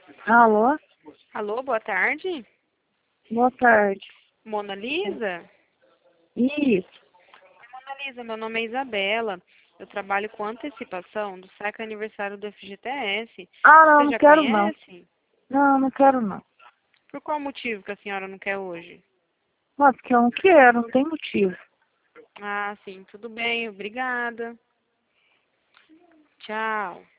Alô? Alô, boa tarde. Boa tarde. Mona Lisa? Isso. Mona Lisa, meu nome é Isabela. Eu trabalho com antecipação do saque aniversário do FGTS. Ah, não, Você não já quero não. conhece? Não, não quero não. Por qual motivo que a senhora não quer hoje? Não, porque eu não quero, não tem motivo. Ah, sim, tudo bem, obrigada. Tchau.